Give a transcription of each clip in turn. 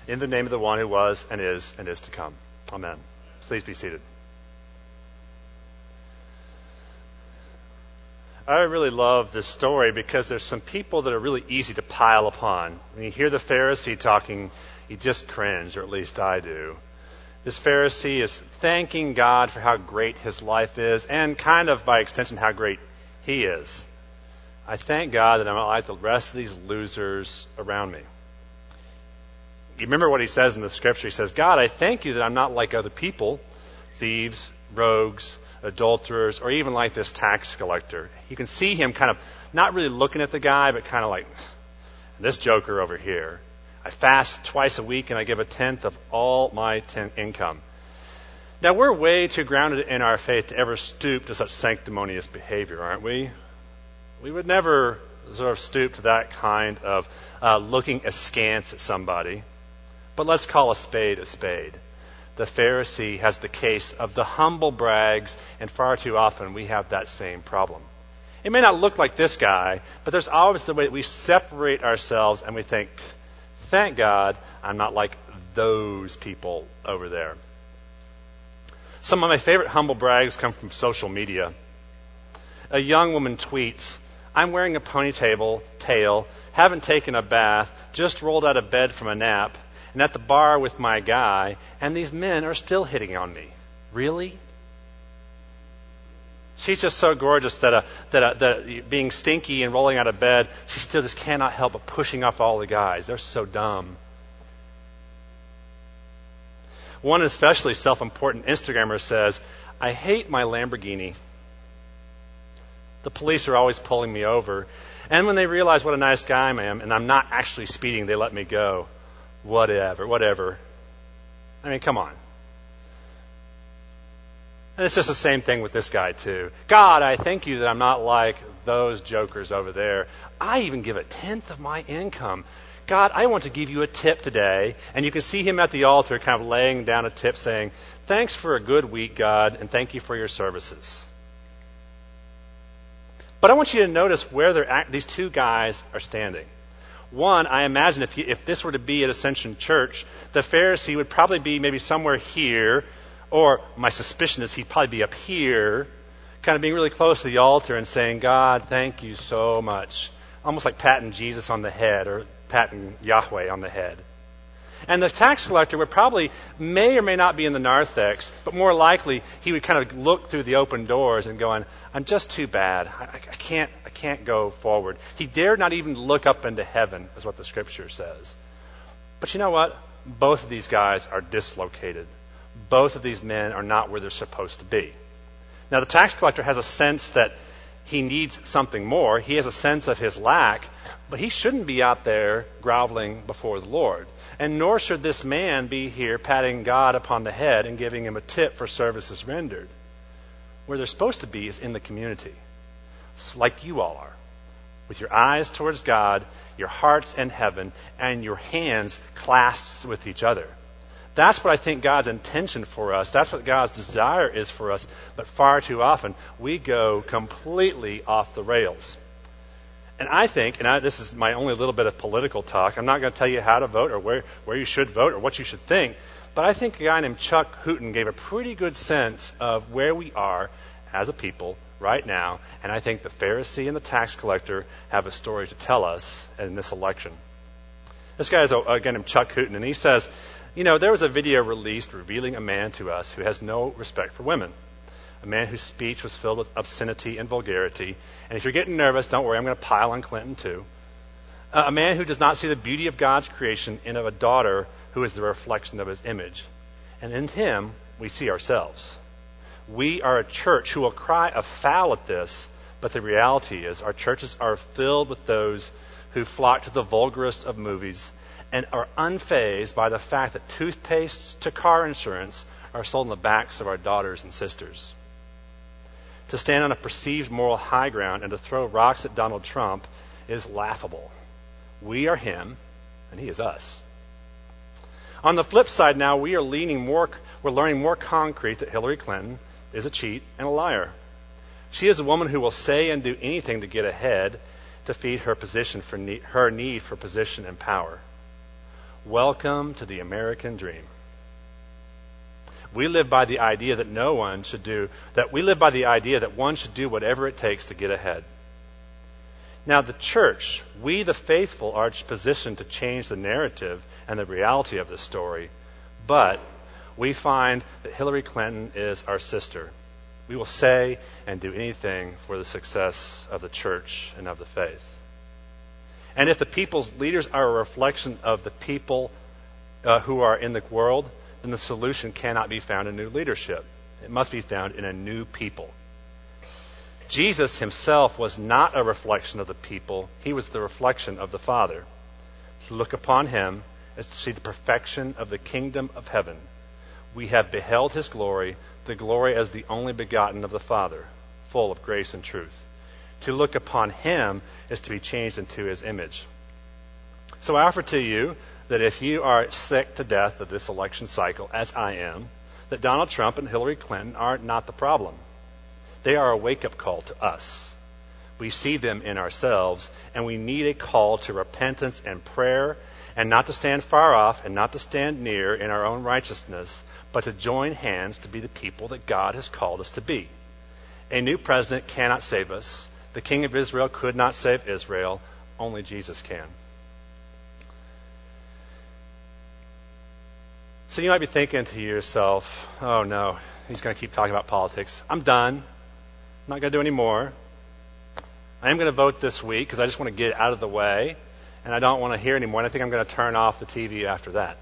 in the name of the one who was and is to come. Amen. Please be seated. I really love this story because there's some people that are really easy to pile upon. When you hear the Pharisee talking, you just cringe, or at least I do. This Pharisee is thanking God for how great his life is and kind of by extension how great he is. I thank God that I'm not like the rest of these losers around me. You remember what he says in the scripture? He says, God, I thank you that I'm not like other people, thieves, rogues, adulterers, or even like this tax collector. You can see him kind of not really looking at the guy, but kind of like this joker over here. I fast twice a week and I give a tenth of all my income. Now, we're way too grounded in our faith to ever stoop to such sanctimonious behavior, aren't we? We would never sort of stoop to that kind of looking askance at somebody. But let's call a spade a spade. The Pharisee has the case of the humble brags, and far too often we have that same problem. It may not look like this guy, but there's always the way that we separate ourselves and we think, thank God I'm not like those people over there. Some of my favorite humble brags come from social media. A young woman tweets, I'm wearing a ponytail, haven't taken a bath, just rolled out of bed from a nap, and at the bar with my guy, and these men are still hitting on me. Really? She's just so gorgeous that being stinky and rolling out of bed, she still just cannot help but pushing off all the guys. They're so dumb. One especially self-important Instagrammer says, I hate my Lamborghini. The police are always pulling me over. And when they realize what a nice guy I am and I'm not actually speeding, they let me go. Whatever. I mean, come on. And it's just the same thing with this guy, too. God, I thank you that I'm not like those jokers over there. I even give a tenth of my income. God, I want to give you a tip today. And you can see him at the altar kind of laying down a tip saying, thanks for a good week, God, and thank you for your services. But I want you to notice where these two guys are standing. One, I imagine if this were to be at Ascension Church, the Pharisee would probably be maybe somewhere here, or my suspicion is he'd probably be up here, kind of being really close to the altar and saying, God, thank you so much. Almost like patting Jesus on the head or patting Yahweh on the head. And the tax collector would probably may or may not be in the narthex, but more likely he would kind of look through the open doors and going, I'm just too bad. I can't go forward. He dared not even look up into heaven, is what the scripture says. But you know what? Both of these guys are dislocated. Both of these men are not where they're supposed to be. Now, the tax collector has a sense that he needs something more. He has a sense of his lack, but he shouldn't be out there groveling before the Lord. And nor should this man be here patting God upon the head and giving him a tip for services rendered. Where they're supposed to be is in the community. It's like you all are. With your eyes towards God, your hearts in heaven, and your hands clasped with each other. That's what I think God's intention for us. That's what God's desire is for us. But far too often, we go completely off the rails. And I think, this is my only little bit of political talk, I'm not going to tell you how to vote or where you should vote or what you should think, but I think a guy named Chuck Hooten gave a pretty good sense of where we are as a people right now, and I think the Pharisee and the tax collector have a story to tell us in this election. This guy is a guy named Chuck Hooten, and he says, there was a video released revealing a man to us who has no respect for women. A man whose speech was filled with obscenity and vulgarity. And if you're getting nervous, don't worry, I'm going to pile on Clinton too. A man who does not see the beauty of God's creation in of a daughter who is the reflection of his image. And in him, we see ourselves. We are a church who will cry afoul at this, but the reality is our churches are filled with those who flock to the vulgarest of movies and are unfazed by the fact that toothpastes to car insurance are sold on the backs of our daughters and sisters. To stand on a perceived moral high ground and to throw rocks at Donald Trump is laughable. We are him, and he is us. On the flip side now, we're learning more concrete that Hillary Clinton is a cheat and a liar. She is a woman who will say and do anything to get ahead, to feed her position her need for position and power. Welcome to the American dream. We live by the idea that one should do whatever it takes to get ahead. Now, the church, we the faithful, are positioned to change the narrative and the reality of this story, but we find that Hillary Clinton is our sister. We will say and do anything for the success of the church and of the faith. And if the people's leaders are a reflection of the people who are in the world, then the solution cannot be found in new leadership. It must be found in a new people. Jesus himself was not a reflection of the people. He was the reflection of the Father. To look upon him is to see the perfection of the kingdom of heaven. We have beheld his glory, the glory as the only begotten of the Father, full of grace and truth. To look upon him is to be changed into his image. So I offer to you that if you are sick to death of this election cycle, as I am, that Donald Trump and Hillary Clinton are not the problem. They are a wake-up call to us. We see them in ourselves, and we need a call to repentance and prayer, and not to stand far off and not to stand near in our own righteousness, but to join hands to be the people that God has called us to be. A new president cannot save us. The King of Israel could not save Israel. Only Jesus can. So you might be thinking to yourself, oh no, he's going to keep talking about politics. I'm done. I'm not going to do any more. I am going to vote this week because I just want to get it out of the way, and I don't want to hear anymore, and I think I'm going to turn off the TV after that.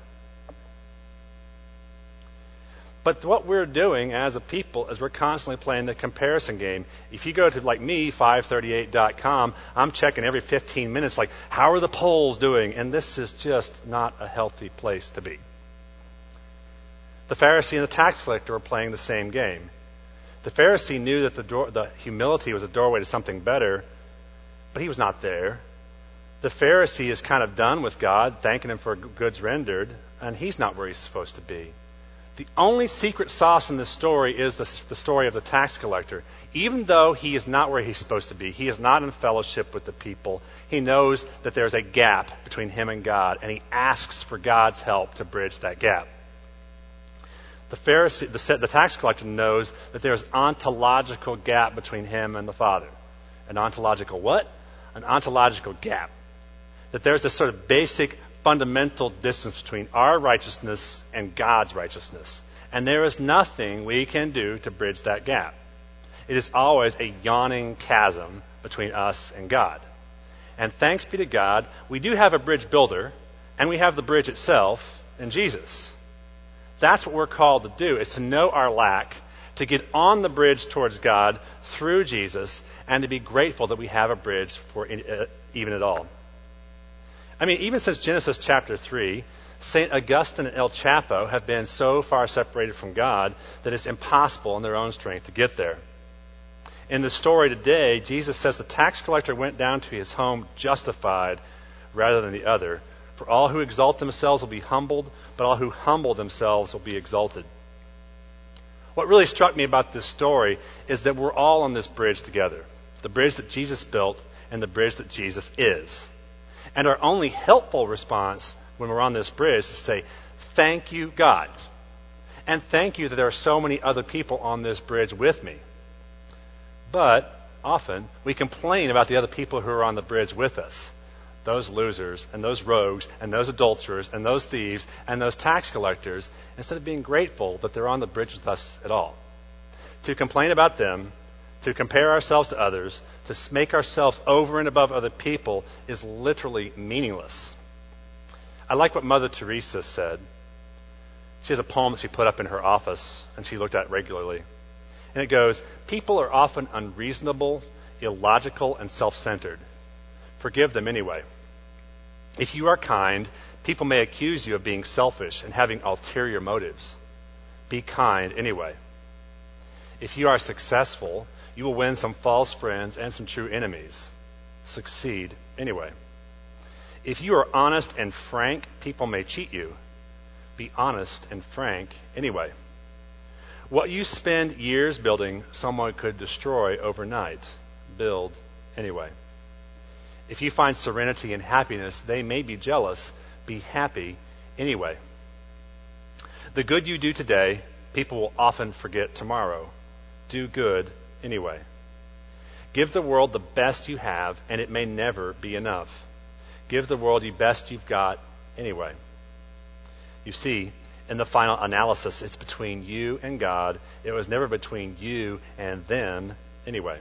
But what we're doing as a people is we're constantly playing the comparison game. If you go to, like me, 538.com, I'm checking every 15 minutes, like, how are the polls doing? And this is just not a healthy place to be. The Pharisee and the tax collector were playing the same game. The Pharisee knew that the humility was a doorway to something better, but he was not there. The Pharisee is kind of done with God, thanking him for goods rendered, and he's not where he's supposed to be. The only secret sauce in this story is the story of the tax collector. Even though he is not where he's supposed to be, he is not in fellowship with the people, he knows that there's a gap between him and God, and he asks for God's help to bridge that gap. The Pharisee, the tax collector, knows that there's an ontological gap between him and the Father. An ontological what? An ontological gap. That there's this sort of basic fundamental distance between our righteousness and God's righteousness. And there is nothing we can do to bridge that gap. It is always a yawning chasm between us and God. And thanks be to God, we do have a bridge builder, and we have the bridge itself in Jesus. That's what we're called to do, is to know our lack, to get on the bridge towards God through Jesus, and to be grateful that we have a bridge for even at all. I mean, even since Genesis chapter 3, St. Augustine and El Chapo have been so far separated from God that it's impossible in their own strength to get there. In the story today, Jesus says the tax collector went down to his home justified rather than the other. For all who exalt themselves will be humbled, but all who humble themselves will be exalted. What really struck me about this story is that we're all on this bridge together. The bridge that Jesus built and the bridge that Jesus is. And our only helpful response when we're on this bridge is to say, thank you, God. And thank you that there are so many other people on this bridge with me. But often we complain about the other people who are on the bridge with us. Those losers and those rogues and those adulterers and those thieves and those tax collectors, instead of being grateful that they're on the bridge with us at all. To complain about them, to compare ourselves to others, to make ourselves over and above other people is literally meaningless. I like what Mother Teresa said. She has a poem that she put up in her office and she looked at regularly. And it goes, people are often unreasonable, illogical, and self-centered. Forgive them anyway. If you are kind, people may accuse you of being selfish and having ulterior motives. Be kind anyway. If you are successful, you will win some false friends and some true enemies. Succeed anyway. If you are honest and frank, people may cheat you. Be honest and frank anyway. What you spend years building, someone could destroy overnight. Build anyway. If you find serenity and happiness, they may be jealous. Be happy anyway. The good you do today, people will often forget tomorrow. Do good anyway. Give the world the best you have, and it may never be enough. Give the world the best you've got anyway. You see, in the final analysis, it's between you and God. It was never between you and them anyway.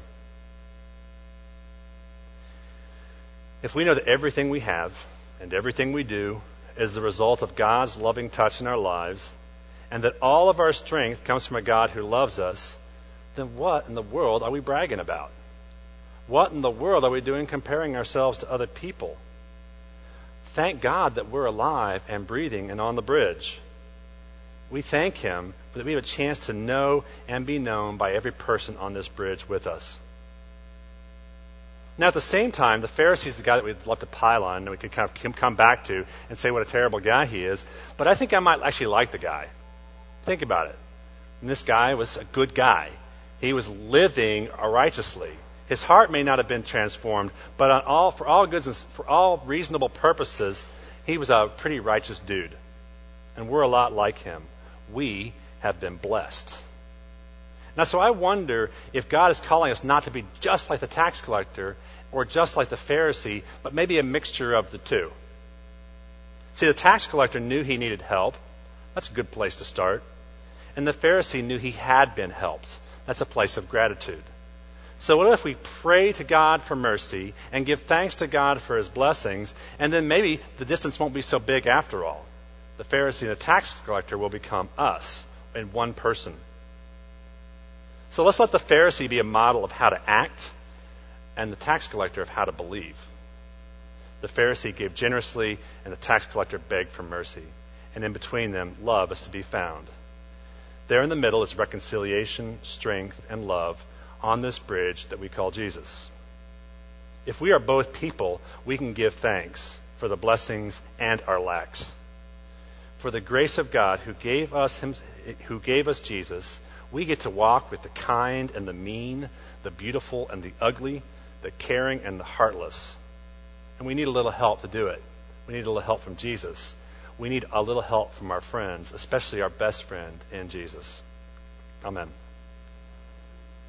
If we know that everything we have and everything we do is the result of God's loving touch in our lives, and that all of our strength comes from a God who loves us, then what in the world are we bragging about? What in the world are we doing comparing ourselves to other people? Thank God that we're alive and breathing and on the bridge. We thank Him that we have a chance to know and be known by every person on this bridge with us. Now, at the same time, the Pharisee's the guy that we'd love to pile on and we could kind of come back to and say what a terrible guy he is. But I think I might actually like the guy. Think about it. And this guy was a good guy. He was living righteously. His heart may not have been transformed, but for all reasonable purposes, he was a pretty righteous dude. And we're a lot like him. We have been blessed. Now, so I wonder if God is calling us not to be just like the tax collector or just like the Pharisee, but maybe a mixture of the two. See, the tax collector knew he needed help. That's a good place to start. And the Pharisee knew he had been helped. That's a place of gratitude. So what if we pray to God for mercy and give thanks to God for His blessings, and then maybe the distance won't be so big after all. The Pharisee and the tax collector will become us in one person. So let's let the Pharisee be a model of how to act and the tax collector of how to believe. The Pharisee gave generously and the tax collector begged for mercy. And in between them, love is to be found. There in the middle is reconciliation, strength, and love on this bridge that we call Jesus. If we are both people, we can give thanks for the blessings and our lacks. For the grace of God who gave us Jesus, we get to walk with the kind and the mean, the beautiful and the ugly, the caring and the heartless. And we need a little help to do it. We need a little help from Jesus. We need a little help from our friends, especially our best friend in Jesus. Amen.